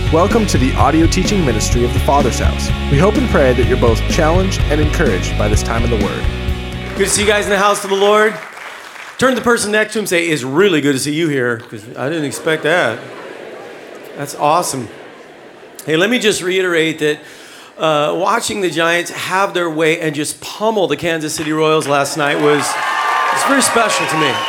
Welcome to the audio teaching ministry of the Father's House. We hope and pray that you're both challenged and encouraged by this time in the Word. Good to see you guys in the house of the Lord. Turn to the person next to him and say, "It's really good to see you here," because I didn't expect that. That's awesome. Hey, let me just reiterate that watching the Giants have their way and just pummel the Kansas City Royals last night was very special to me.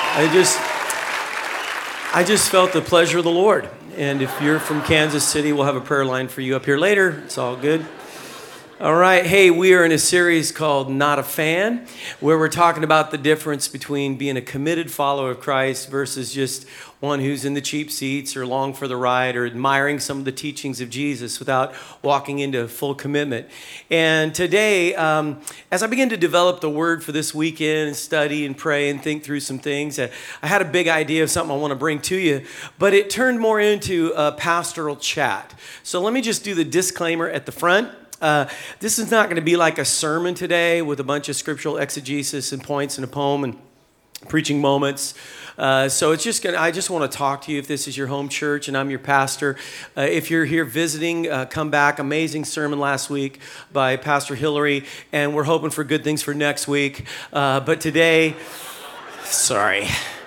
I just felt the pleasure of the Lord. And if you're from Kansas City, we'll have a prayer line for you up here later. It's all good. All right. Hey, we are in a series called Not a Fan, where we're talking about the difference between being a committed follower of Christ versus just one who's in the cheap seats or along for the ride or admiring some of the teachings of Jesus without walking into full commitment. And today, as I begin to develop the word for this weekend and study and pray and think through some things, I had a big idea of something I want to bring to you, but it turned more into a pastoral chat. So let me just do the disclaimer at the front. This is not going to be like a sermon today with a bunch of scriptural exegesis and points and a poem and preaching moments. So it's just I just want to talk to you if this is your home church and I'm your pastor. If you're here visiting, come back. Amazing sermon last week by Pastor Hillary, and we're hoping for good things for next week. But today, sorry.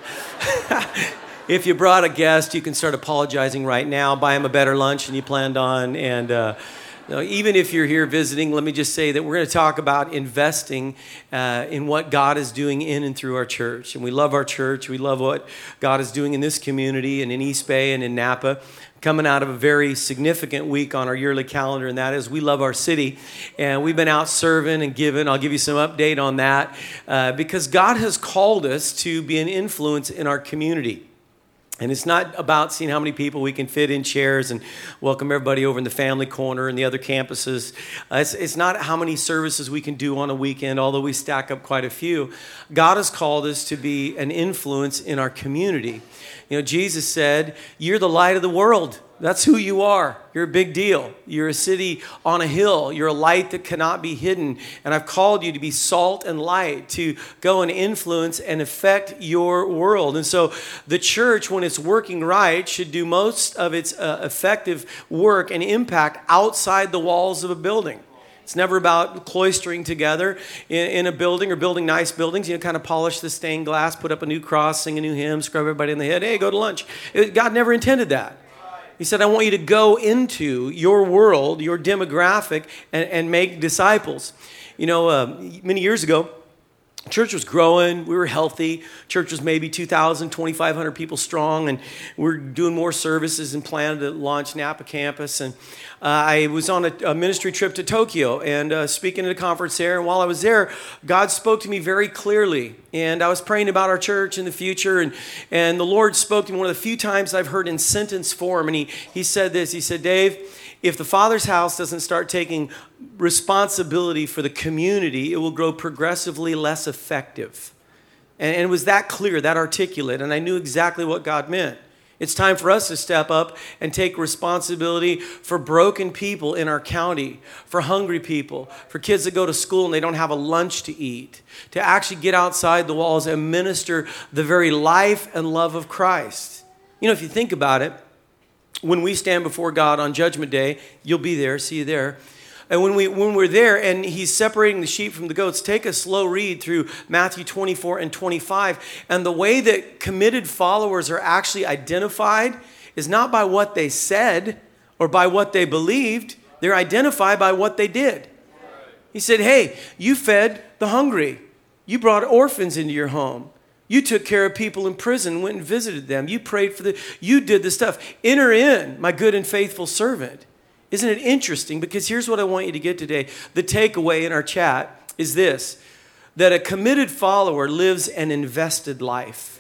If you brought a guest, you can start apologizing right now. Buy him a better lunch than you planned on, and now, even if you're here visiting, let me just say that we're going to talk about investing in what God is doing in and through our church. And we love our church. We love what God is doing in this community and in East Bay and in Napa. Coming out of a very significant week on our yearly calendar, and that is we love our city. And we've been out serving and giving. I'll give you some update on that because God has called us to be an influence in our community. And it's not about seeing how many people we can fit in chairs and welcome everybody over in the family corner and the other campuses. It's not how many services we can do on a weekend, although we stack up quite a few. God has called us to be an influence in our community. You know, Jesus said, "You're the light of the world." That's who you are. You're a big deal. You're a city on a hill. You're a light that cannot be hidden. And I've called you to be salt and light, to go and influence and affect your world. And so the church, when it's working right, should do most of its effective work and impact outside the walls of a building. It's never about cloistering together in a building or building nice buildings. You know, kind of polish the stained glass, put up a new cross, sing a new hymn, scrub everybody in the head. Hey, go to lunch. God never intended that. He said, I want you to go into your world, your demographic, and make disciples. You know, many years ago, church was growing. We were healthy. Church was maybe 2,000, 2,500 people strong, and we're doing more services and planned to launch Napa campus. And I was on a ministry trip to Tokyo and speaking at a conference there. And while I was there, God spoke to me very clearly. And I was praying about our church in the future. And the Lord spoke to me one of the few times I've heard in sentence form. And he said this. He said, "Dave, if the Father's house doesn't start taking responsibility for the community, it will grow progressively less effective." And it was that clear, that articulate, and I knew exactly what God meant. It's time for us to step up and take responsibility for broken people in our county, for hungry people, for kids that go to school and they don't have a lunch to eat, to actually get outside the walls and minister the very life and love of Christ. You know, if you think about it, when we stand before God on Judgment Day, you'll be there, see you there. And when we're there and he's separating the sheep from the goats, take a slow read through Matthew 24 and 25. And the way that committed followers are actually identified is not by what they said or by what they believed. They're identified by what they did. He said, hey, you fed the hungry. You brought orphans into your home. You took care of people in prison, went and visited them. You prayed for you did the stuff. Enter in, my good and faithful servant. Isn't it interesting? Because here's what I want you to get today. The takeaway in our chat is this, that a committed follower lives an invested life.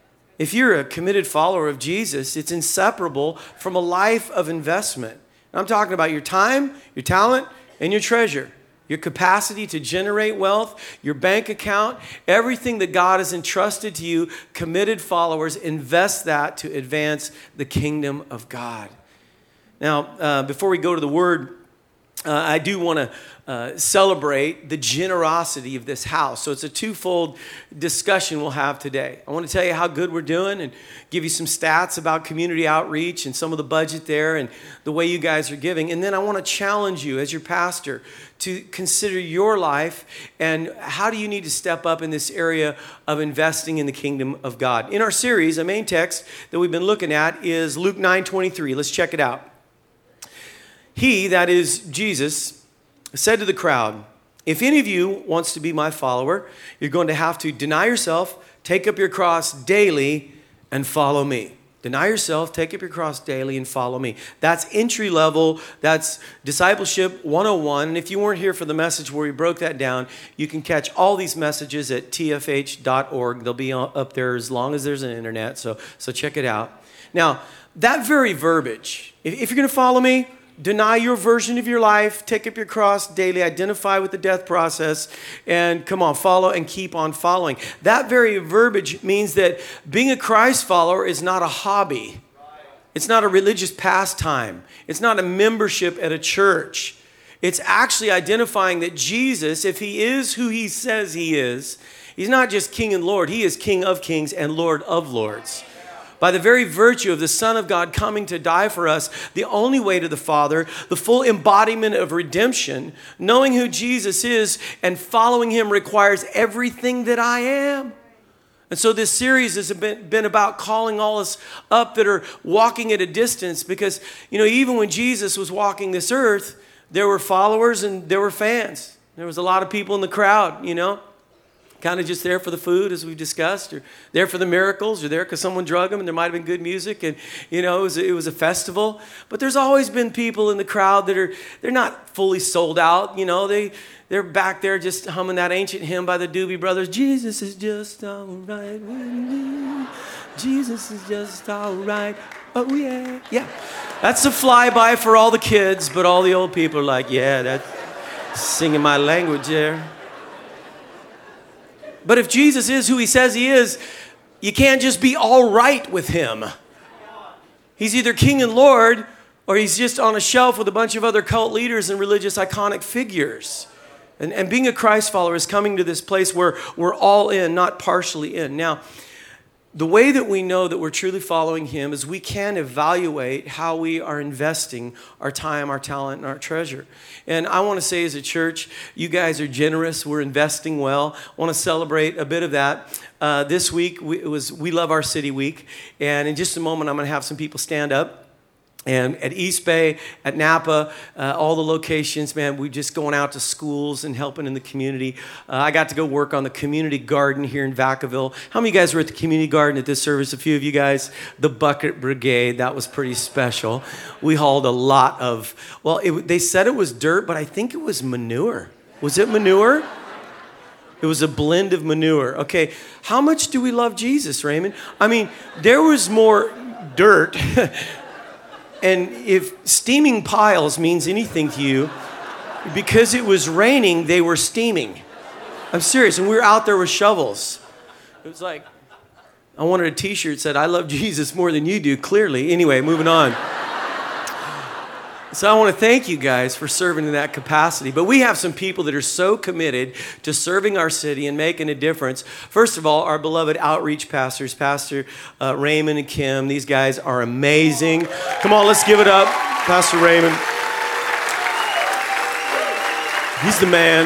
If you're a committed follower of Jesus, it's inseparable from a life of investment. I'm talking about your time, your talent, and your treasure. Your capacity to generate wealth, your bank account, everything that God has entrusted to you, committed followers, invest that to advance the kingdom of God. Now, before we go to the word, I do want to celebrate the generosity of this house. So it's a twofold discussion we'll have today. I want to tell you how good we're doing and give you some stats about community outreach and some of the budget there and the way you guys are giving. And then I want to challenge you as your pastor to consider your life and how do you need to step up in this area of investing in the kingdom of God. In our series, a main text that we've been looking at is Luke 9:23. Let's check it out. He, that is Jesus, said to the crowd, "If any of you wants to be my follower, you're going to have to deny yourself, take up your cross daily, and follow me." Deny yourself, take up your cross daily, and follow me. That's entry level. That's discipleship 101. And if you weren't here for the message where we broke that down, you can catch all these messages at tfh.org. They'll be up there as long as there's an internet, so check it out. Now, that very verbiage, if you're going to follow me, deny your version of your life, take up your cross daily, identify with the death process, and come on, follow and keep on following. That very verbiage means that being a Christ follower is not a hobby. It's not a religious pastime. It's not a membership at a church. It's actually identifying that Jesus, if he is who he says he is, he's not just King and Lord, he is King of kings and Lord of lords. By the very virtue of the Son of God coming to die for us, the only way to the Father, the full embodiment of redemption, knowing who Jesus is and following him requires everything that I am. And so this series has been about calling all us up that are walking at a distance because, even when Jesus was walking this earth, there were followers and there were fans. There was a lot of people in the crowd, kind of just there for the food, as we've discussed, or there for the miracles, or there because someone drug them, and there might have been good music, and it was a festival. But there's always been people in the crowd that they're not fully sold out. They're back there just humming that ancient hymn by the Doobie Brothers. Jesus is just all right with me. Jesus is just all right. Oh yeah, yeah. That's a flyby for all the kids, but all the old people are like, yeah, that's singing my language there. But if Jesus is who he says he is, you can't just be all right with him. He's either King and Lord, or he's just on a shelf with a bunch of other cult leaders and religious iconic figures. And being a Christ follower is coming to this place where we're all in, not partially in. Now, the way that we know that we're truly following him is we can evaluate how we are investing our time, our talent, and our treasure. And I want to say as a church, you guys are generous. We're investing well. I want to celebrate a bit of that. This week, it was We Love Our City Week. And in just a moment, I'm going to have some people stand up. And at East Bay, at Napa, all the locations, man, we're just going out to schools and helping in the community. I got to go work on the community garden here in Vacaville. How many of you guys were at the community garden at this service? A few of you guys. The Bucket Brigade, that was pretty special. We hauled a lot of, they said it was dirt, but I think it was manure. Was it manure? It was a blend of manure. Okay, how much do we love Jesus, Raymond? I mean, there was more dirt. And if steaming piles means anything to you, because it was raining, they were steaming. I'm serious. And we were out there with shovels. It was like, I wanted a t-shirt that said, "I love Jesus more than you do," clearly. Anyway, moving on. So I want to thank you guys for serving in that capacity. But we have some people that are so committed to serving our city and making a difference. First of all, our beloved outreach pastors, Pastor Raymond and Kim. These guys are amazing. Come on, let's give it up, Pastor Raymond. He's the man.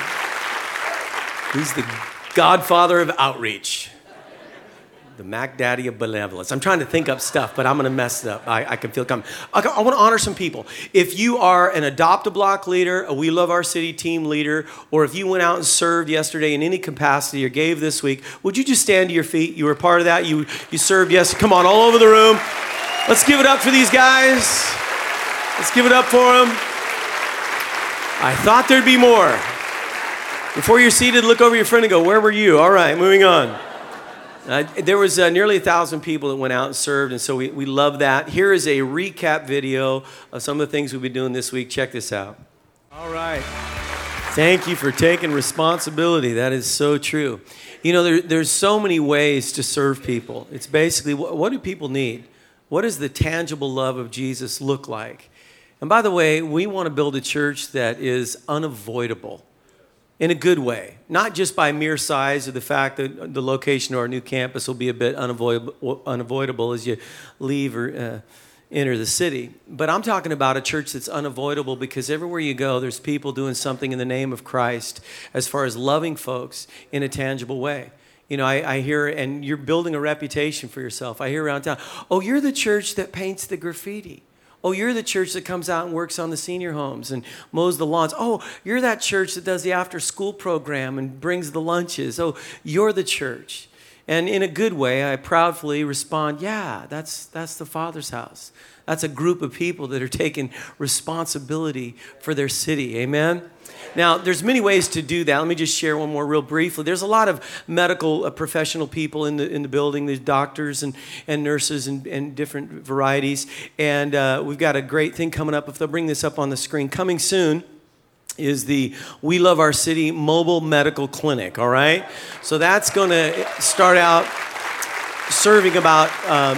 He's the godfather of outreach. The Mac Daddy of benevolence. I'm trying to think up stuff, but I'm going to mess it up. I can feel it coming. I want to honor some people. If you are an Adopt a Block leader, a We Love Our City team leader, or if you went out and served yesterday in any capacity or gave this week, would you just stand to your feet? You were part of that. You served, yes. Come on, all over the room. Let's give it up for these guys. Let's give it up for them. I thought there'd be more. Before you're seated, look over your friend and go, "Where were you?" All right, moving on. There was nearly 1,000 people that went out and served, and so we love that. Here is a recap video of some of the things we've been doing this week. Check this out. All right. Thank you for taking responsibility. That is so true. There's so many ways to serve people. It's basically, what do people need? What does the tangible love of Jesus look like? And by the way, we want to build a church that is unavoidable in a good way, not just by mere size or the fact that the location of our new campus will be a bit unavoidable as you leave or enter the city. But I'm talking about a church that's unavoidable because everywhere you go, there's people doing something in the name of Christ as far as loving folks in a tangible way. You know, I hear, and you're building a reputation for yourself. I hear around town, oh, you're the church that paints the graffiti. Oh, you're the church that comes out and works on the senior homes and mows the lawns. Oh, you're that church that does the after-school program and brings the lunches. Oh, you're the church. And in a good way, I proudly respond, yeah, that's the Father's house. That's a group of people that are taking responsibility for their city. Amen? Now, there's many ways to do that. Let me just share one more real briefly. There's a lot of medical professional people in the building. There's doctors and nurses and different varieties. And we've got a great thing coming up. If they'll bring this up on the screen. Coming soon is the We Love Our City Mobile Medical Clinic, all right? So that's going to start out serving about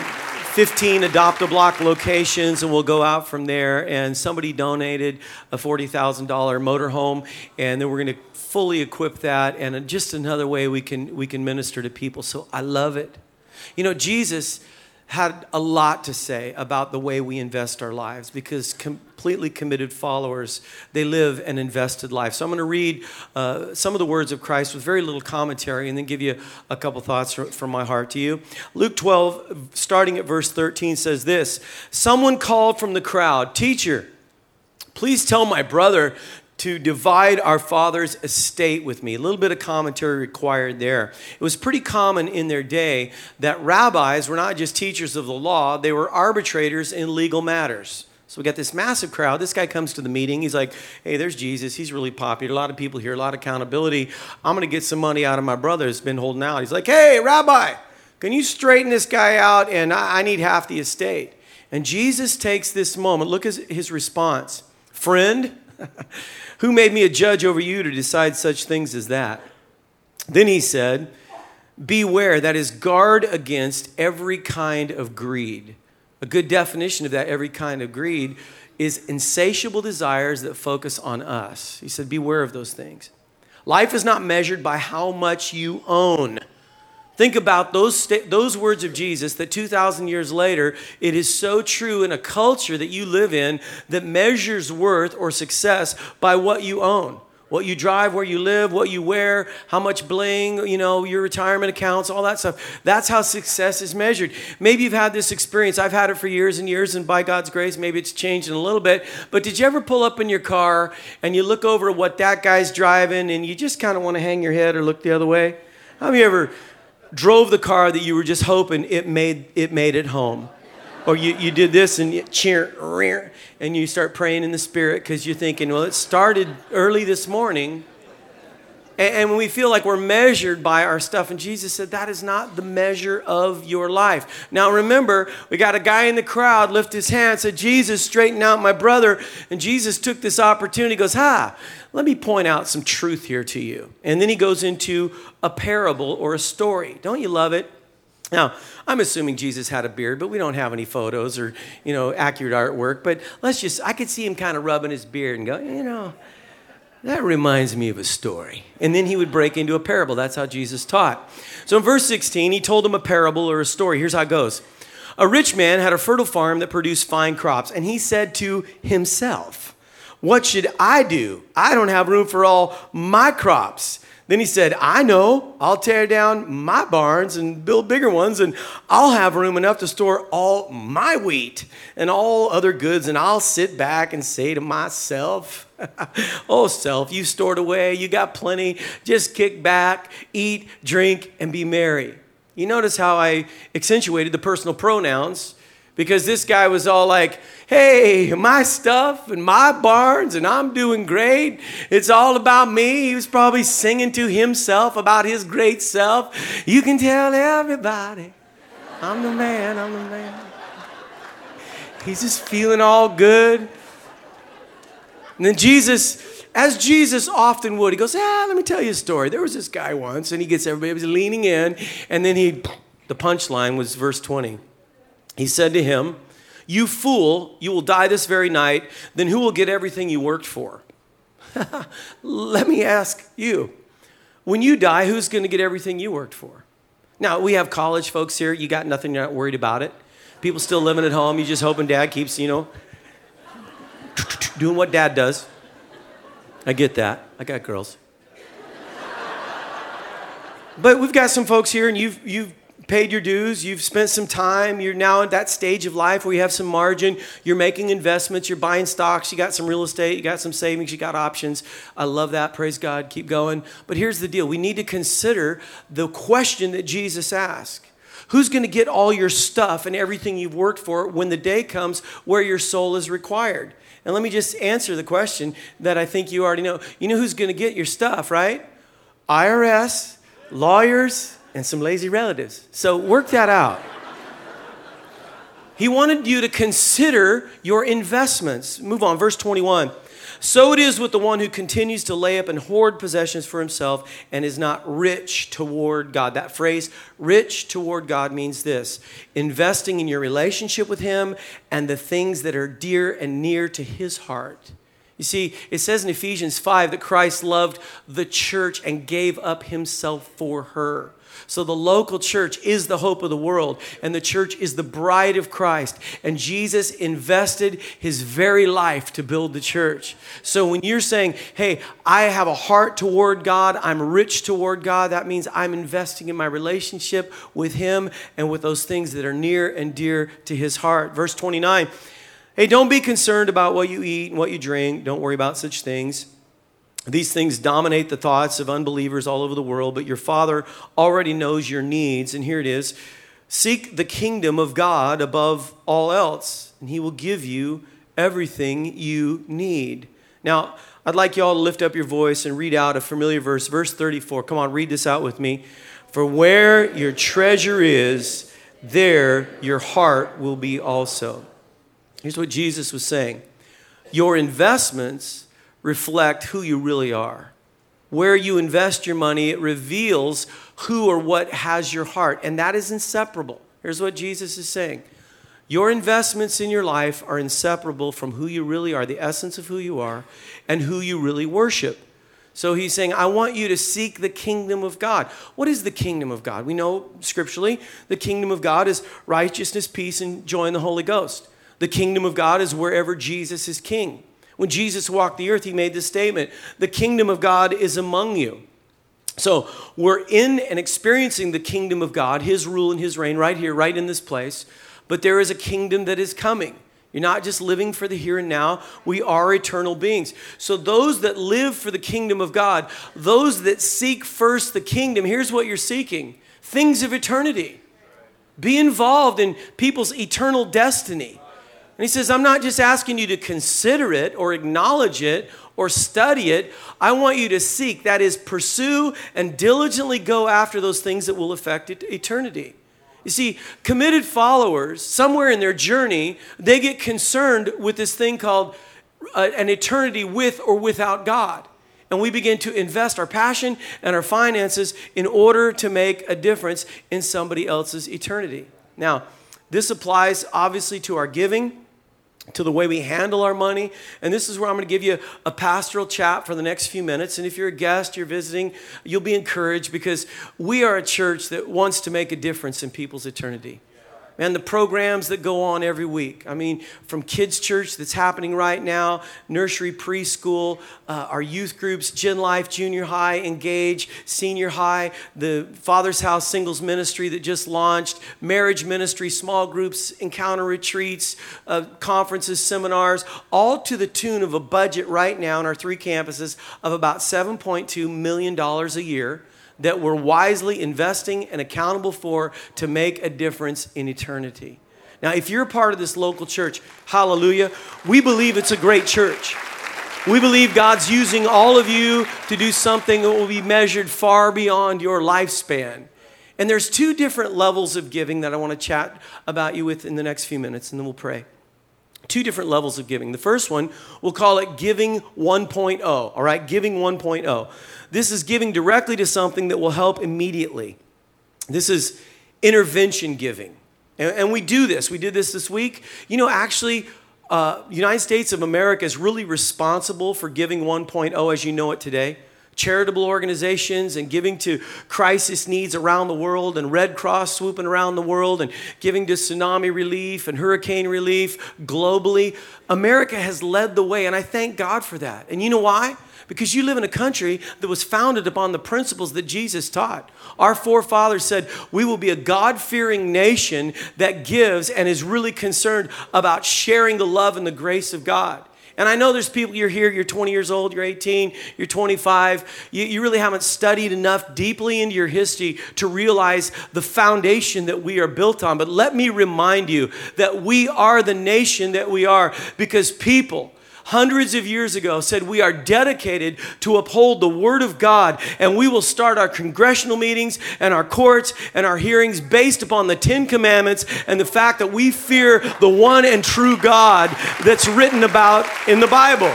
15 Adopt-A-Block locations, and we'll go out from there. And somebody donated a $40,000 motorhome, and then we're going to fully equip that. And just another way we can minister to people. So I love it. You know, Jesus had a lot to say about the way we invest our lives because completely committed followers, they live an invested life. So I'm going to read some of the words of Christ with very little commentary and then give you a couple thoughts from my heart to you. Luke 12, starting at verse 13, says this, "Someone called from the crowd, 'Teacher, please tell my brother to divide our father's estate with me.'" A little bit of commentary required there. It was pretty common in their day that rabbis were not just teachers of the law, they were arbitrators in legal matters. So we got this massive crowd. This guy comes to the meeting. He's like, hey, there's Jesus. He's really popular. A lot of people here, a lot of accountability. I'm going to get some money out of my brother who's been holding out. He's like, hey, Rabbi, can you straighten this guy out? And I need half the estate. And Jesus takes this moment. Look at his response. "Friend, who made me a judge over you to decide such things as that?" Then he said, "Beware, that is, guard against every kind of greed." A good definition of that, every kind of greed, is insatiable desires that focus on us. He said, beware of those things. Life is not measured by how much you own. Think about those words of Jesus that 2,000 years later, it is so true in a culture that you live in that measures worth or success by what you own. What you drive, where you live, what you wear, how much bling, you know, your retirement accounts, all that stuff. That's how success is measured. Maybe you've had this experience. I've had it for years and years, and by God's grace, maybe it's changed in a little bit. But did you ever pull up in your car and you look over what that guy's driving and you just kind of want to hang your head or look the other way? How many of you ever drove the car that you were just hoping it made it home? Or you did this and you cheer, and you start praying in the Spirit because you're thinking, well, it started early this morning. And when we feel like we're measured by our stuff, and Jesus said, that is not the measure of your life. Now remember, we got a guy in the crowd lift his hand, said, Jesus, straighten out my brother. And Jesus took this opportunity, goes, let me point out some truth here to you. And then he goes into a parable or a story. Don't you love it? Now, I'm assuming Jesus had a beard, but we don't have any photos or, accurate artwork. But I could see him kind of rubbing his beard and go, that reminds me of a story. And then he would break into a parable. That's how Jesus taught. So in verse 16, he told them a parable or a story. Here's how it goes. A rich man had a fertile farm that produced fine crops, and he said to himself, what should I do? I don't have room for all my crops. Then he said, I know, I'll tear down my barns and build bigger ones, and I'll have room enough to store all my wheat and all other goods, and I'll sit back and say to myself, oh, self, you stored away, you got plenty, just kick back, eat, drink, and be merry. You notice how I accentuated the personal pronouns, because this guy was all like, hey, my stuff and my barns, and I'm doing great. It's all about me. He was probably singing to himself about his great self. You can tell everybody, I'm the man, I'm the man. He's just feeling all good. And then Jesus, as Jesus often would, he goes, let me tell you a story. There was this guy once, and he gets everybody was leaning in, and then the punchline was verse 20. He said to him, You fool, you will die this very night. Then who will get everything you worked for? Let me ask you, when you die, who's going to get everything you worked for? Now, we have college folks here. You got nothing, you're not worried about it. People still living at home. You just hoping dad keeps, doing what dad does. I get that. I got girls. But we've got some folks here, and you've paid your dues. You've spent some time. You're now at that stage of life where you have some margin. You're making investments. You're buying stocks. You got some real estate. You got some savings. You got options. I love that. Praise God. Keep going. But here's the deal. We need to consider the question that Jesus asked. Who's going to get all your stuff and everything you've worked for when the day comes where your soul is required? And let me just answer the question that I think you already know. You know who's going to get your stuff, right? IRS, lawyers, and some lazy relatives. So work that out. He wanted you to consider your investments. Move on, verse 21. So it is with the one who continues to lay up and hoard possessions for himself and is not rich toward God. That phrase, rich toward God, means this: investing in your relationship with him and the things that are dear and near to his heart. You see, it says in Ephesians 5 that Christ loved the church and gave up himself for her. So the local church is the hope of the world, and the church is the bride of Christ. And Jesus invested his very life to build the church. So when you're saying, hey, I have a heart toward God, I'm rich toward God, that means I'm investing in my relationship with him and with those things that are near and dear to his heart. Verse 29, hey, don't be concerned about what you eat and what you drink. Don't worry about such things. These things dominate the thoughts of unbelievers all over the world, but your Father already knows your needs. And here it is: seek the kingdom of God above all else, and he will give you everything you need. Now, I'd like you all to lift up your voice and read out a familiar verse, verse 34. Come on, read this out with me. For where your treasure is, there your heart will be also. Here's what Jesus was saying. Your investments reflect who you really are. Where you invest your money, it reveals who or what has your heart, and that is inseparable. Here's what Jesus is saying. Your investments in your life are inseparable from who you really are, the essence of who you are, and who you really worship. So he's saying, I want you to seek the kingdom of God. What is the kingdom of God? We know scripturally the kingdom of God is righteousness, peace, and joy in the Holy Ghost. The kingdom of God is wherever Jesus is king. When Jesus walked the earth, he made this statement: the kingdom of God is among you. So we're in and experiencing the kingdom of God, his rule and his reign right here, right in this place. But there is a kingdom that is coming. You're not just living for the here and now. We are eternal beings. So those that live for the kingdom of God, those that seek first the kingdom, here's what you're seeking: things of eternity. Be involved in people's eternal destiny. And he says, I'm not just asking you to consider it or acknowledge it or study it. I want you to seek, that is, pursue and diligently go after those things that will affect eternity. You see, committed followers, somewhere in their journey, they get concerned with this thing called an eternity with or without God. And we begin to invest our passion and our finances in order to make a difference in somebody else's eternity. Now, this applies obviously to our giving, to the way we handle our money. And this is where I'm going to give you a pastoral chat for the next few minutes. And if you're a guest, you're visiting, you'll be encouraged, because we are a church that wants to make a difference in people's eternity. And the programs that go on every week. I mean, from kids' church that's happening right now, nursery, preschool, our youth groups, Gen Life, junior high, Engage, senior high, the Father's House Singles Ministry that just launched, marriage ministry, small groups, encounter retreats, conferences, seminars, all to the tune of a budget right now in our 3 campuses of about $7.2 million a year, that we're wisely investing and accountable for to make a difference in eternity. Now, if you're a part of this local church, hallelujah, we believe it's a great church. We believe God's using all of you to do something that will be measured far beyond your lifespan. And there's 2 different levels of giving that I want to chat about you with in the next few minutes, and then we'll pray. 2 different levels of giving. The first one, we'll call it Giving 1.0, all right? Giving 1.0. This is giving directly to something that will help immediately. This is intervention giving. And we do this. We did this week. You know, actually, United States of America is really responsible for Giving 1.0 as you know it today. Charitable organizations and giving to crisis needs around the world, and Red Cross swooping around the world and giving to tsunami relief and hurricane relief globally. America has led the way, and I thank God for that. And you know why? Because you live in a country that was founded upon the principles that Jesus taught. Our forefathers said, we will be a God-fearing nation that gives and is really concerned about sharing the love and the grace of God. And I know there's people, you're here, you're 20 years old, you're 18, you're 25. You really haven't studied enough deeply into your history to realize the foundation that we are built on. But let me remind you that we are the nation that we are because people hundreds of years ago said we are dedicated to uphold the Word of God, and we will start our congressional meetings and our courts and our hearings based upon the 10 Commandments and the fact that we fear the one and true God that's written about in the Bible.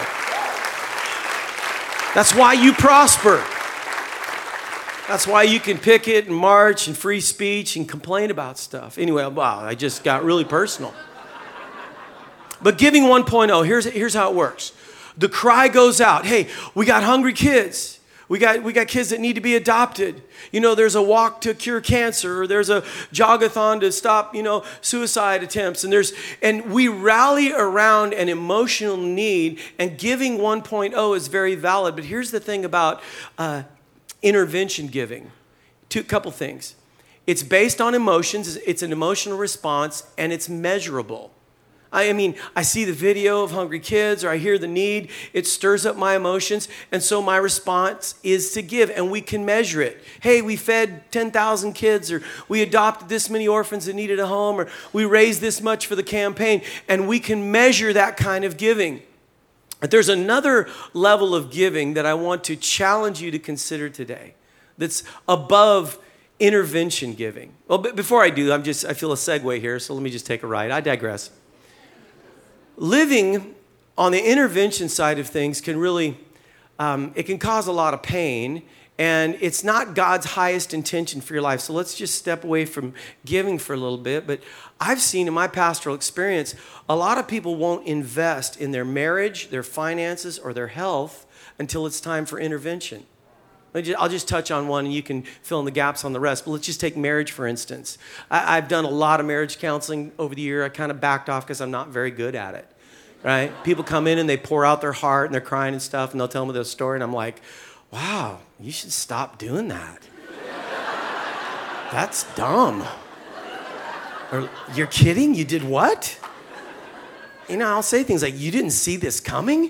That's why you prosper. That's why you can picket and march and free speech and complain about stuff. Anyway, wow, I just got really personal. But Giving 1.0, here's how it works. The cry goes out, hey, we got hungry kids. We got kids that need to be adopted. You know, there's a walk to cure cancer, or there's a jogathon to stop, suicide attempts. And we rally around an emotional need, and Giving 1.0 is very valid. But here's the thing about intervention giving. Couple things. It's based on emotions, it's an emotional response, and it's measurable. I mean, I see the video of hungry kids, or I hear the need. It stirs up my emotions. And so my response is to give, and we can measure it. Hey, we fed 10,000 kids, or we adopted this many orphans that needed a home, or we raised this much for the campaign. And we can measure that kind of giving. But there's another level of giving that I want to challenge you to consider today that's above intervention giving. Well, before I do, I feel a segue here, so let me just take a ride. I digress. Living on the intervention side of things can really, it can cause a lot of pain, and it's not God's highest intention for your life. So let's just step away from giving for a little bit. But I've seen in my pastoral experience, a lot of people won't invest in their marriage, their finances, or their health until it's time for intervention. I'll just touch on one, and you can fill in the gaps on the rest. But let's just take marriage, for instance. I've done a lot of marriage counseling over the year. I kind of backed off because I'm not very good at it, right? People come in, and they pour out their heart, and they're crying and stuff, and they'll tell me their story, and I'm like, wow, you should stop doing that. That's dumb. Or, you're kidding? You did what? I'll say things like, you didn't see this coming?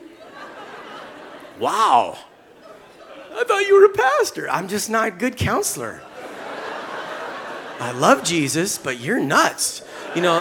Wow. I thought you were a pastor. I'm just not a good counselor. I love Jesus, but you're nuts. But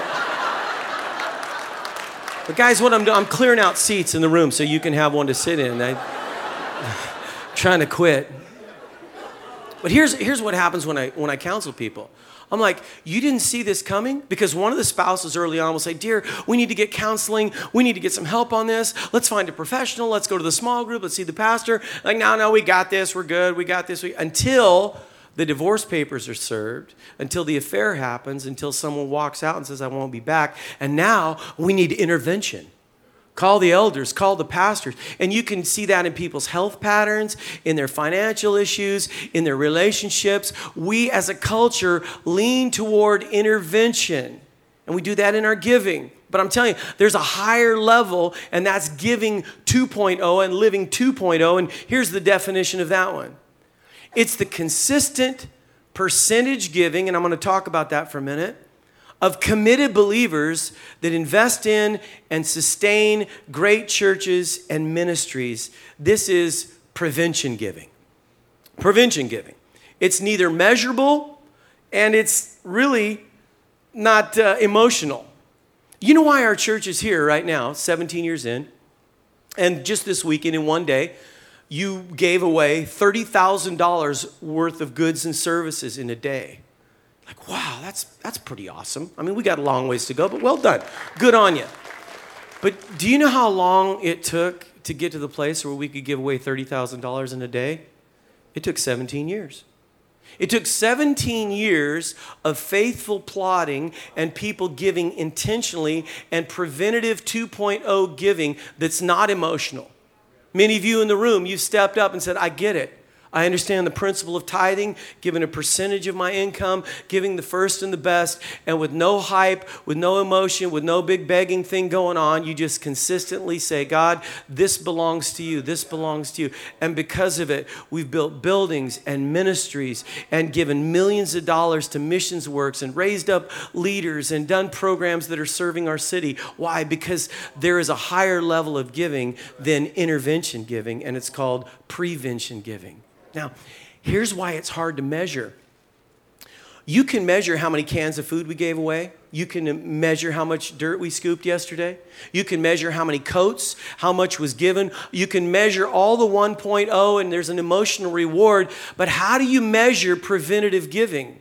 guys, what I'm doing, I'm clearing out seats in the room so you can have one to sit in. I'm trying to quit. But here's what happens when I counsel people. I'm like, you didn't see this coming? Because one of the spouses early on will say, dear, we need to get counseling. We need to get some help on this. Let's find a professional. Let's go to the small group. Let's see the pastor. Like, no, we got this. We're good. We got this. Until the divorce papers are served, until the affair happens, until someone walks out and says, I won't be back. And now we need intervention. Call the elders, call the pastors. And you can see that in people's health patterns, in their financial issues, in their relationships. We as a culture lean toward intervention. And we do that in our giving. But I'm telling you, there's a higher level, and that's Giving 2.0 and Living 2.0. And here's the definition of that one. It's the consistent percentage giving, and I'm going to talk about that for a minute, of committed believers that invest in and sustain great churches and ministries. This is prevention giving. Prevention giving. It's neither measurable, and it's really not emotional. You know why our church is here right now, 17 years in, and just this weekend in one day, you gave away $30,000 worth of goods and services in a day. Like, wow, that's pretty awesome. I mean, we got a long ways to go, but well done. Good on you. But do you know how long it took to get to the place where we could give away $30,000 in a day? It took 17 years. It took 17 years of faithful plotting and people giving intentionally and preventative 2.0 giving that's not emotional. Many of you in the room, you've stepped up and said, I get it. I understand the principle of tithing, giving a percentage of my income, giving the first and the best, and with no hype, with no emotion, with no big begging thing going on, you just consistently say, God, this belongs to you, this belongs to you. And because of it, we've built buildings and ministries and given millions of dollars to missions works and raised up leaders and done programs that are serving our city. Why? Because there is a higher level of giving than intervention giving, and it's called prevention giving. Now, here's why it's hard to measure. You can measure how many cans of food we gave away. You can measure how much dirt we scooped yesterday. You can measure how many coats, how much was given. You can measure all the 1.0, and there's an emotional reward. But how do you measure preventative giving?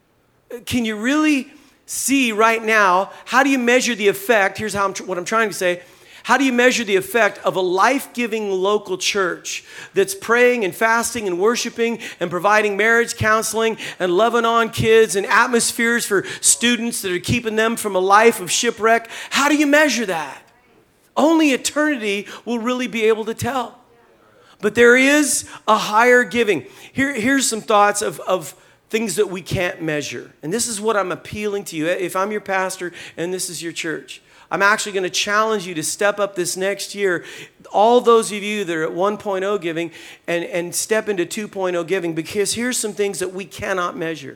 Can you really see right now, how do you measure the effect? Here's what I'm trying to say. How do you measure the effect of a life-giving local church that's praying and fasting and worshiping and providing marriage counseling and loving on kids and atmospheres for students that are keeping them from a life of shipwreck? How do you measure that? Only eternity will really be able to tell. But there is a higher giving. Here's some thoughts of things that we can't measure. And this is what I'm appealing to you. If I'm your pastor and this is your church, I'm actually going to challenge you to step up this next year, all those of you that are at 1.0 giving, and step into 2.0 giving, because here's some things that we cannot measure.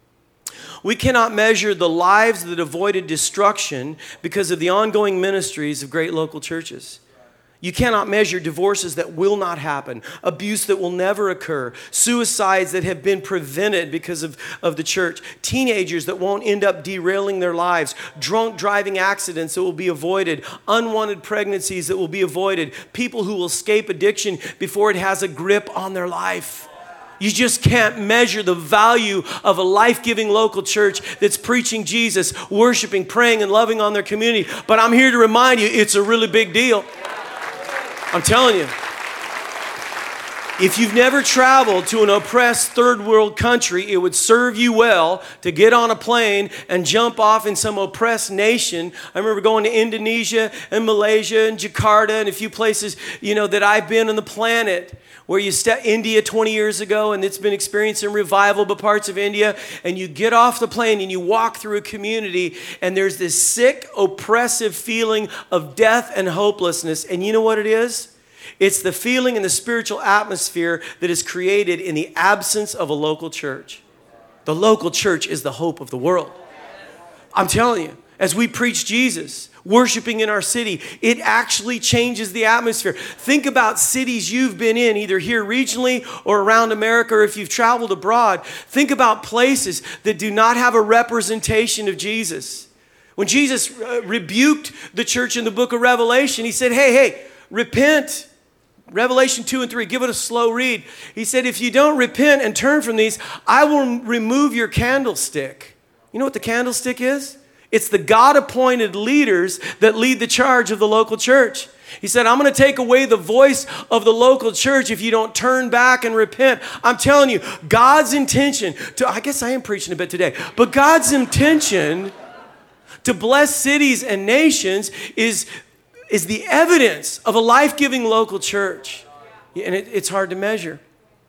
We cannot measure the lives that avoided destruction because of the ongoing ministries of great local churches. You cannot measure divorces that will not happen, abuse that will never occur, suicides that have been prevented because of the church, teenagers that won't end up derailing their lives, drunk driving accidents that will be avoided, unwanted pregnancies that will be avoided, people who will escape addiction before it has a grip on their life. You just can't measure the value of a life-giving local church that's preaching Jesus, worshiping, praying, and loving on their community. But I'm here to remind you, it's a really big deal. I'm telling you, if you've never traveled to an oppressed third world country, it would serve you well to get on a plane and jump off in some oppressed nation. I remember going to Indonesia and Malaysia and Jakarta and a few places, that I've been on the planet where you India 20 years ago, and it's been experiencing revival, but parts of India, and you get off the plane and you walk through a community, and there's this sick, oppressive feeling of death and hopelessness. And you know what it is? It's the feeling and the spiritual atmosphere that is created in the absence of a local church. The local church is the hope of the world. I'm telling you, as we preach Jesus, worshiping in our city, it actually changes the atmosphere. Think about cities you've been in, either here regionally or around America, or if you've traveled abroad. Think about places that do not have a representation of Jesus. When Jesus rebuked the church in the book of Revelation, he said, hey, repent. Revelation 2 and 3, give it a slow read. He said, if you don't repent and turn from these, I will remove your candlestick. You know what the candlestick is? It's the God-appointed leaders that lead the charge of the local church. He said, I'm going to take away the voice of the local church if you don't turn back and repent. I'm telling you, God's intention I guess I am preaching a bit today, but God's intention to bless cities and nations is the evidence of a life-giving local church. And it's hard to measure.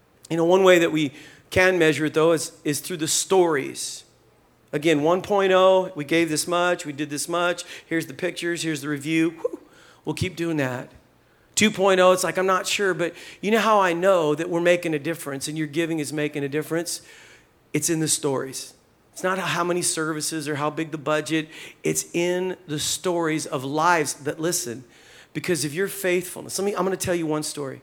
One way that we can measure it, though, is through the stories. Again, 1.0, we gave this much, we did this much. Here's the pictures, here's the review. Whew, we'll keep doing that. 2.0, it's like, I'm not sure, but you know how I know that we're making a difference and your giving is making a difference? It's in the stories. It's not how many services or how big the budget. It's in the stories of lives that listen. Because of your faithfulness. I'm going to tell you one story.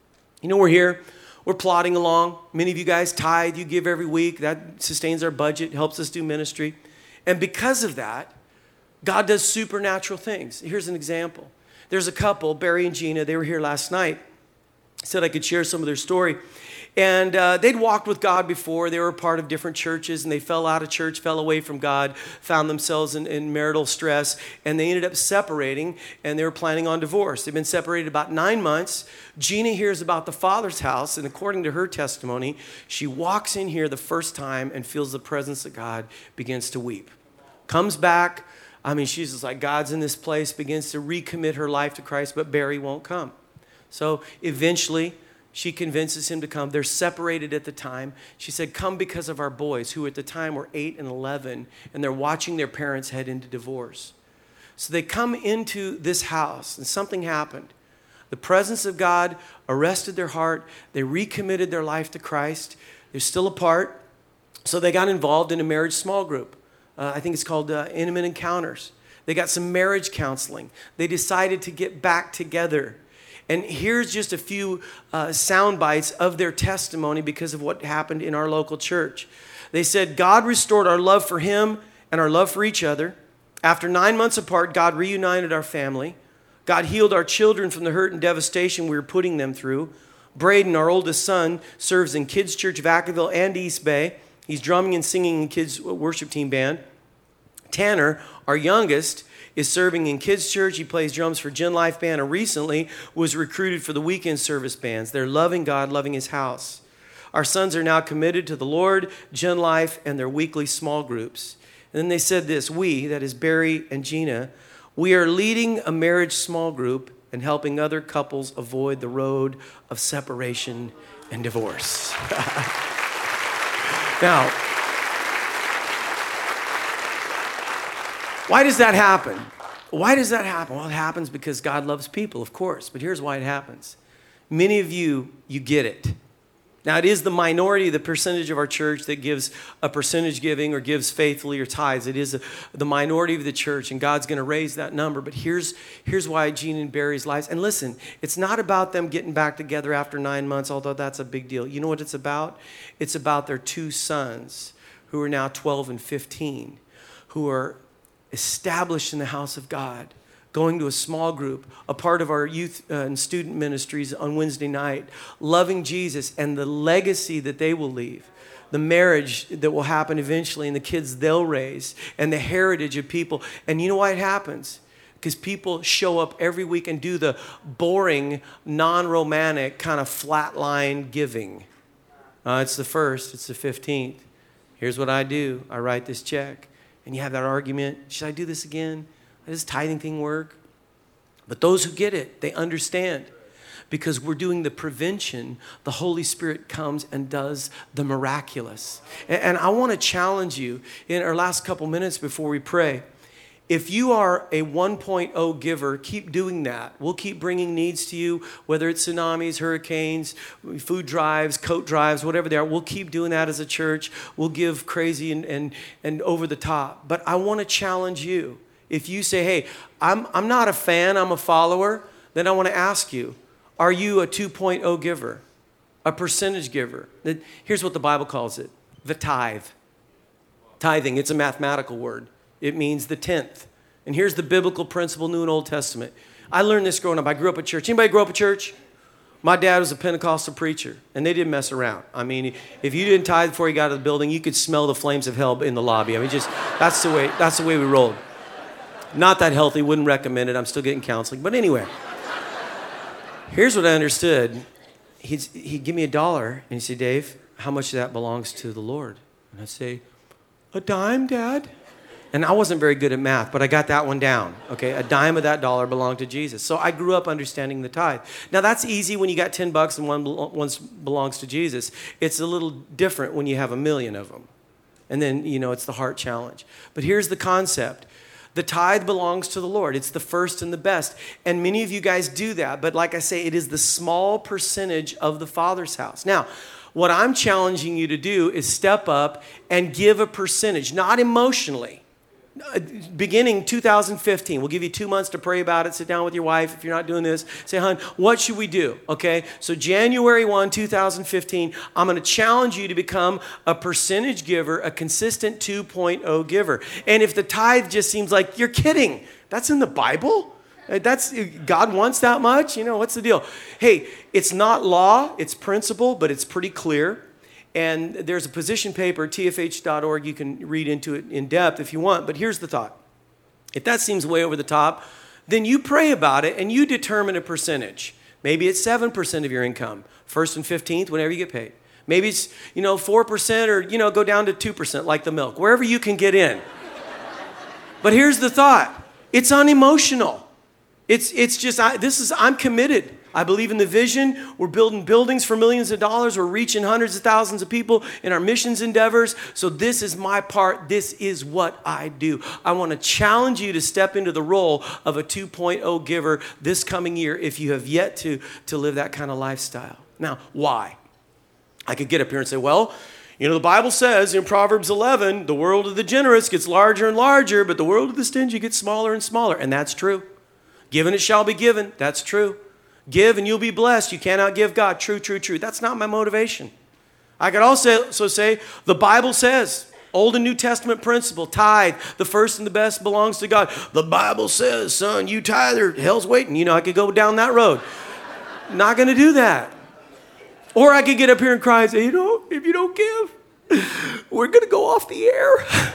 We're here. We're plodding along. Many of you guys tithe. You give every week. That sustains our budget, helps us do ministry. And because of that, God does supernatural things. Here's an example. There's a couple, Barry and Gina. They were here last night. Said I could share some of their story. And they'd walked with God before. They were a part of different churches, and they fell out of church, fell away from God, found themselves in marital stress, and they ended up separating, and they were planning on divorce. They've been separated about 9 months. Gina hears about the Father's house, and according to her testimony, she walks in here the first time and feels the presence of God, begins to weep. Comes back. I mean, she's just like, God's in this place, begins to recommit her life to Christ, but Barry won't come. So eventually, she convinces him to come. They're separated at the time. She said, come because of our boys, who at the time were 8 and 11, and they're watching their parents head into divorce. So they come into this house, and something happened. The presence of God arrested their heart. They recommitted their life to Christ. They're still apart, so they got involved in a marriage small group. I think it's called Intimate Encounters. They got some marriage counseling. They decided to get back together. And here's just a few sound bites of their testimony because of what happened in our local church. They said, God restored our love for him and our love for each other. After 9 months apart, God reunited our family. God healed our children from the hurt and devastation we were putting them through. Braden, our oldest son, serves in Kids Church Vacaville and East Bay. He's drumming and singing in kids' worship team band. Tanner, our youngest, is serving in kids' church. He plays drums for Gen Life Band and recently was recruited for the weekend service bands. They're loving God, loving his house. Our sons are now committed to the Lord, Gen Life, and their weekly small groups. And then they said this, we, that is Barry and Gina, we are leading a marriage small group and helping other couples avoid the road of separation and divorce. Now, why does that happen? Why does that happen? Well, it happens because God loves people, of course. But here's why it happens. Many of you get it. Now, it is the minority, the percentage of our church that gives a percentage giving or gives faithfully or tithes. It is the minority of the church, and God's going to raise that number. But here's why Gene and Barry's lives. And listen, it's not about them getting back together after 9 months, although that's a big deal. You know what it's about? It's about their 2 sons, who are now 12 and 15, who are established in the house of God, going to a small group, a part of our youth and student ministries on Wednesday night, loving Jesus and the legacy that they will leave, the marriage that will happen eventually and the kids they'll raise and the heritage of people. And you know why it happens? Because people show up every week and do the boring, non-romantic kind of flatline giving. It's the 1st, it's the 15th. Here's what I do. I write this check. And you have that argument, should I do this again? Does this tithing thing work? But those who get it, they understand. Because we're doing the prevention, the Holy Spirit comes and does the miraculous. And I want to challenge you in our last couple minutes before we pray. If you are a 1.0 giver, keep doing that. We'll keep bringing needs to you, whether it's tsunamis, hurricanes, food drives, coat drives, whatever they are. We'll keep doing that as a church. We'll give crazy and over the top. But I want to challenge you. If you say, hey, I'm not a fan, I'm a follower, then I want to ask you, are you a 2.0 giver, a percentage giver? Here's what the Bible calls it, the tithe. Tithing, it's a mathematical word. It means the 10th. And here's the biblical principle, New and Old Testament. I learned this growing up. I grew up at church. Anybody grow up at church? My dad was a Pentecostal preacher, and they didn't mess around. I mean, if you didn't tithe before you got to the building, you could smell the flames of hell in the lobby. I mean, just that's the way we rolled. Not that healthy. Wouldn't recommend it. I'm still getting counseling. But anyway, here's what I understood. He'd give me $1, and he'd say, Dave, how much of that belongs to the Lord? And I'd say, a dime, Dad. And I wasn't very good at math, but I got that one down. Okay, a dime of that $1 belonged to Jesus. So I grew up understanding the tithe. Now that's easy when you got $10 and one belongs to Jesus. It's a little different when you have 1 million of them. And then, it's the heart challenge. But here's the concept. The tithe belongs to the Lord. It's the first and the best. And many of you guys do that. But like I say, it is the small percentage of the Father's house. Now, what I'm challenging you to do is step up and give a percentage, not emotionally. Beginning 2015, we'll give you 2 months to pray about it. Sit down with your wife. If you're not doing this, say, hon, what should we do? Okay, so January 1, 2015, I'm going to challenge you to become a percentage giver, a consistent 2.0 giver. And if the tithe just seems like, you're kidding, that's in the Bible? God wants that much? What's the deal? Hey, it's not law, it's principle, but it's pretty clear. And there's a position paper, tfh.org. You can read into it in depth if you want. But here's the thought. If that seems way over the top, then you pray about it and you determine a percentage. Maybe it's 7% of your income, 1st and 15th, whenever you get paid. Maybe it's, 4% or, go down to 2% like the milk, wherever you can get in. But here's the thought. It's unemotional. It's just, I'm committed. I believe in the vision. We're building buildings for millions of dollars. We're reaching hundreds of thousands of people in our missions endeavors. So this is my part. This is what I do. I want to challenge you to step into the role of a 2.0 giver this coming year if you have yet to live that kind of lifestyle. Now, why? I could get up here and say, well, the Bible says in Proverbs 11, the world of the generous gets larger and larger, but the world of the stingy gets smaller and smaller. And that's true. Given it shall be given. That's true. Give and you'll be blessed. You cannot give God. True, true, true. That's not my motivation. I could also say the Bible says, Old and New Testament principle, tithe, the first and the best belongs to God. The Bible says, son, you tithe or hell's waiting. I could go down that road. Not going to do that. Or I could get up here and cry and say, if you don't give, we're going to go off the air.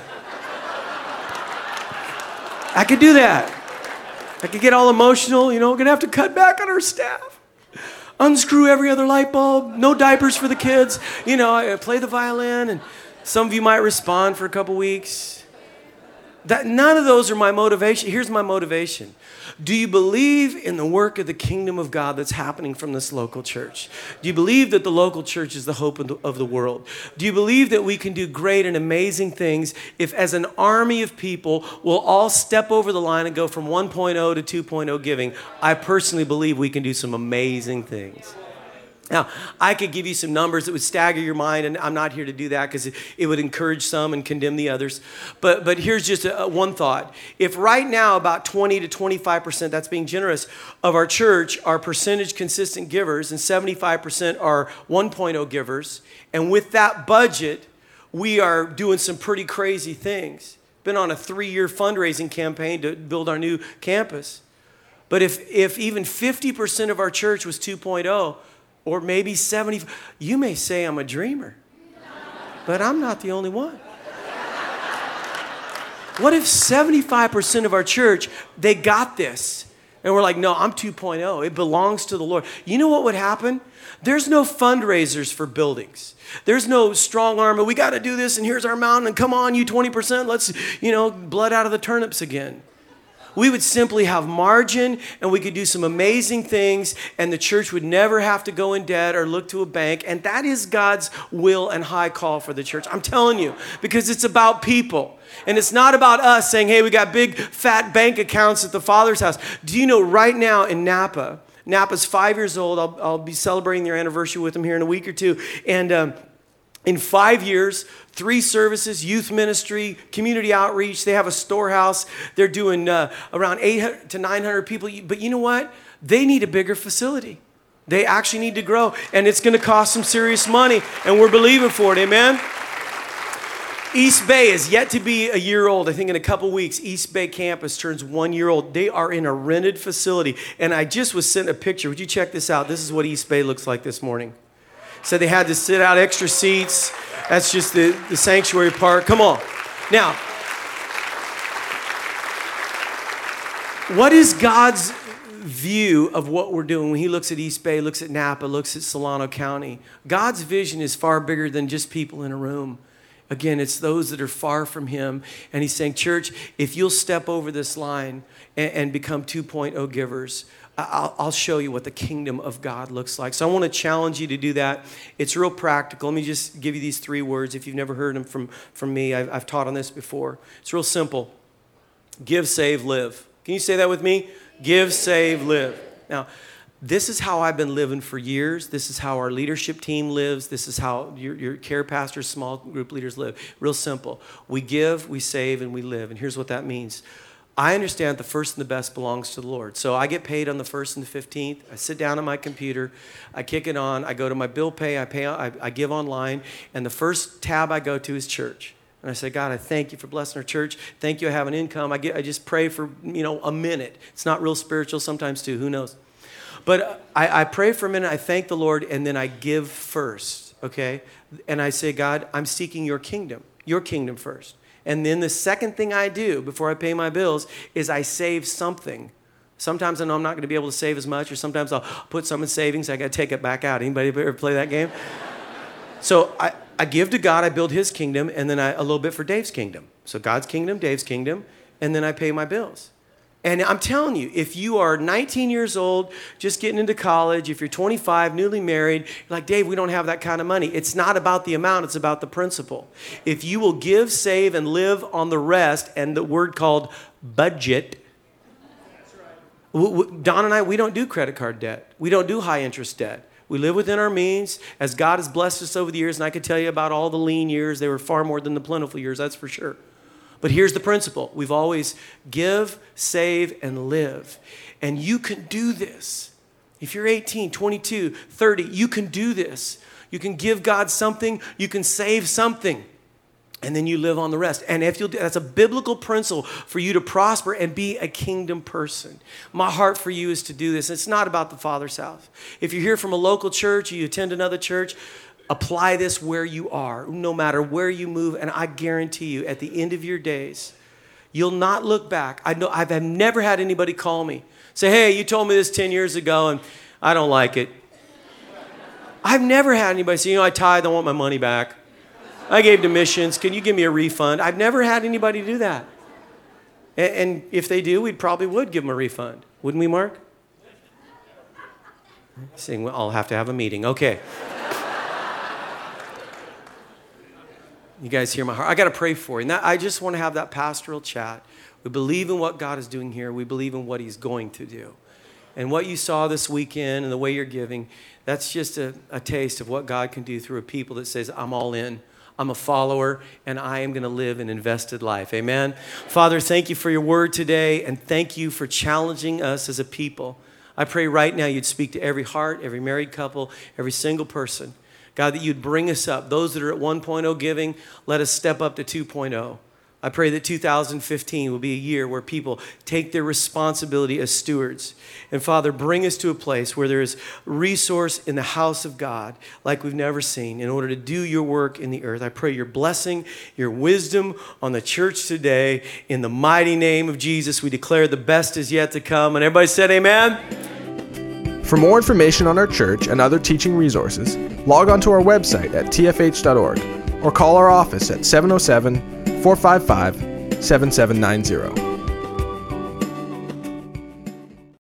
I could do that. I could get all emotional, we're going to have to cut back on our staff. Unscrew every other light bulb, no diapers for the kids. I play the violin, and some of you might respond for a couple weeks. None of those are my motivation. Here's my motivation. Do you believe in the work of the kingdom of God that's happening from this local church? Do you believe that the local church is the hope of the world? Do you believe that we can do great and amazing things if as an army of people we'll all step over the line and go from 1.0 to 2.0 giving? I personally believe we can do some amazing things. Now, I could give you some numbers that would stagger your mind, and I'm not here to do that because it would encourage some and condemn the others. But here's just one thought. If right now about 20 to 25%, that's being generous, of our church are percentage consistent givers and 75% are 1.0 givers, and with that budget, we are doing some pretty crazy things. Been on a 3-year fundraising campaign to build our new campus. But if even 50% of our church was 2.0, or maybe 70, you may say I'm a dreamer, but I'm not the only one. What if 75% of our church, they got this, and we're like, no, I'm 2.0. It belongs to the Lord. You know what would happen? There's no fundraisers for buildings. There's no strong arm, we got to do this, and here's our mountain, and come on, you 20%, let's, blood out of the turnips again. We would simply have margin, and we could do some amazing things, and the church would never have to go in debt or look to a bank. And that is God's will and high call for the church. I'm telling you, because it's about people. And it's not about us saying, hey, we got big, fat bank accounts at the Father's house. Do you know right now in Napa's 5 years old. I'll be celebrating their anniversary with them here in a week or two. And in 5 years, 3 services, youth ministry, community outreach. They have a storehouse. They're doing around 800 to 900 people. But you know what? They need a bigger facility. They actually need to grow. And it's going to cost some serious money. And we're believing for it. Amen? East Bay is yet to be a year old. I think in a couple weeks, East Bay campus turns 1 year old. They are in a rented facility. And I just was sent a picture. Would you check this out? This is what East Bay looks like this morning. So they had to sit out extra seats. That's just the sanctuary part. Come on. Now, what is God's view of what we're doing when he looks at East Bay, looks at Napa, looks at Solano County? God's vision is far bigger than just people in a room. Again, it's those that are far from him. And he's saying, church, if you'll step over this line and become 2.0 givers, I'll show you what the kingdom of God looks like. So I want to challenge you to do that. It's real practical. Let me just give you these 3 words. If you've never heard them from me, I've taught on this before. It's real simple. Give, save, live. Can you say that with me? Give, save, live. Now, this is how I've been living for years. This is how our leadership team lives. This is how your care pastors, small group leaders live. Real simple. We give, we save, and we live. And here's what that means. I understand the first and the best belongs to the Lord. So I get paid on the 1st and the 15th. I sit down on my computer. I kick it on. I go to my bill pay. I give online. And the first tab I go to is church. And I say, God, I thank you for blessing our church. Thank you, I have an income. I just pray for, a minute. It's not real spiritual sometimes too, who knows? But I pray for a minute, I thank the Lord, and then I give first, okay? And I say, God, I'm seeking your kingdom first. And then the second thing I do before I pay my bills is I save something. Sometimes I know I'm not going to be able to save as much, or sometimes I'll put some in savings. I got to take it back out. Anybody ever play that game? So I give to God, I build his kingdom, and then a little bit for Dave's kingdom. So God's kingdom, Dave's kingdom, and then I pay my bills. And I'm telling you, if you are 19 years old, just getting into college, if you're 25, newly married, you're like, Dave, we don't have that kind of money. It's not about the amount, it's about the principle. If you will give, save, and live on the rest, and the word called budget. Don and I, we don't do credit card debt. We don't do high interest debt. We live within our means as God has blessed us over the years. And I could tell you about all the lean years. They were far more than the plentiful years, that's for sure. But here's the principle. We've always give, save, and live. And you can do this. If you're 18, 22, 30, you can do this. You can give God something. You can save something. And then you live on the rest. And if you'll do, that's a biblical principle for you to prosper and be a kingdom person. My heart for you is to do this. It's not about the Father's house. If you're here from a local church, or you attend another church, apply this where you are, no matter where you move. And I guarantee you, at the end of your days, you'll not look back. I know I've never had anybody call me, say, hey, you told me this 10 years ago, and I don't like it. I've never had anybody say, I tithe, I want my money back. I gave to missions. Can you give me a refund? I've never had anybody do that. And if they do, we probably would give them a refund. Wouldn't we, Mark? Saying, well, I'll have to have a meeting. Okay. You guys hear my heart? I got to pray for you. And I just want to have that pastoral chat. We believe in what God is doing here. We believe in what he's going to do. And what you saw this weekend and the way you're giving, that's just a taste of what God can do through a people that says, I'm all in. I'm a follower, and I am going to live an invested life. Amen? Father, thank you for your word today, and thank you for challenging us as a people. I pray right now you'd speak to every heart, every married couple, every single person. God, that you'd bring us up. Those that are at 1.0 giving, let us step up to 2.0. I pray that 2015 will be a year where people take their responsibility as stewards. And Father, bring us to a place where there is resource in the house of God like we've never seen in order to do your work in the earth. I pray your blessing, your wisdom on the church today. In the mighty name of Jesus, we declare the best is yet to come. And everybody said amen. For more information on our church and other teaching resources, log on to our website at tfh.org or call our office at 707-455-7790.